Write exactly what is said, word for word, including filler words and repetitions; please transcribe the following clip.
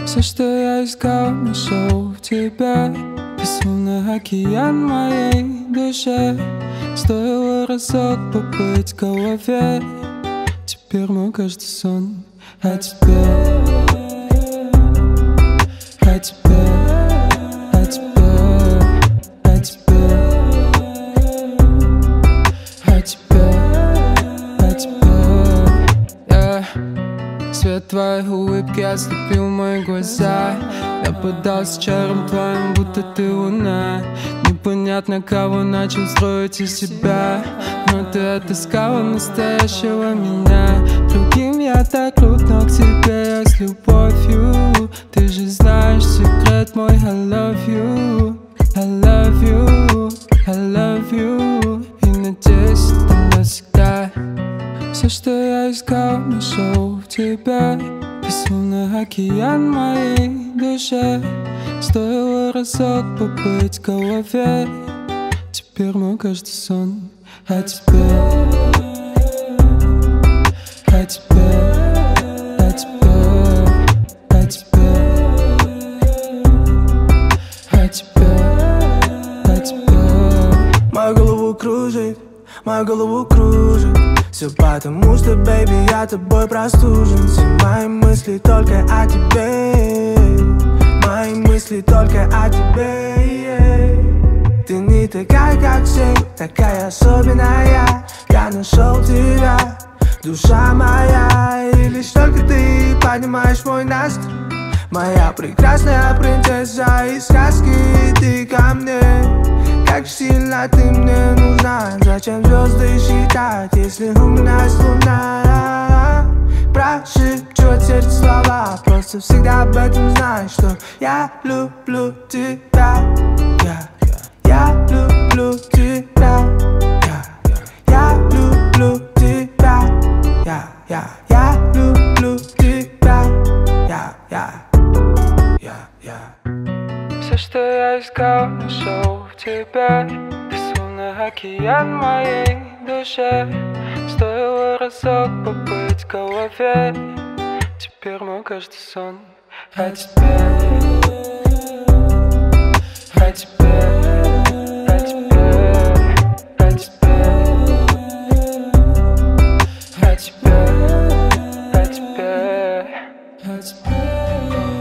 Все, что я искал, нашел в тебе. Ты словно океан моей душе. Стоило разок побыть в голове. Теперь мой каждый сон о тебе, о тебе, о тебе, о тебе, о тебе, о тебе. Yeah. Свет твоей улыбки ослепил мои глаза. Я поддался чарам твоим, будто ты луна. Непонятно, кого начал строить из себя, но ты отыскала настоящего меня. Другим я так крут, но к тебе я с любовью. Ты же знаешь секрет мой. I love you, I love you, I love you. И надеюсь, это навсегда. Все, что я искал, нашел в тебе. Ты словно океан моей душе. Стоило разок побыть в голове. Теперь мой каждый сон о тебе, о тебе, о тебе, о тебе, о тебе, о тебе. Мою голову кружит, мою голову кружит. Все потому что, baby, я тобой простужен. Все мои мысли только о тебе. Мои мысли только о тебе, yeah. Ты не такая, как все, такая особенная. Я нашел тебя, душа моя. И лишь только ты поднимаешь мой настрой. Моя прекрасная принцесса из сказки. Ты ко мне, как сильно ты мне нужна. Зачем звезды считать, если у меня есть луна? Прошепчет сердце слова, просто всегда об этом знай, что я люблю тебя. Я, я люблю тебя. Я, я люблю тебя. Я, я, я люблю тебя. Я, я, я, я. Все, что я искал, нашел в тебе. Ты словно океан моей душе. Стоило разок побыть в голове. Теперь мой каждый сон о тебе, о тебе, о тебе, о тебе, о тебе, о тебе, о тебе.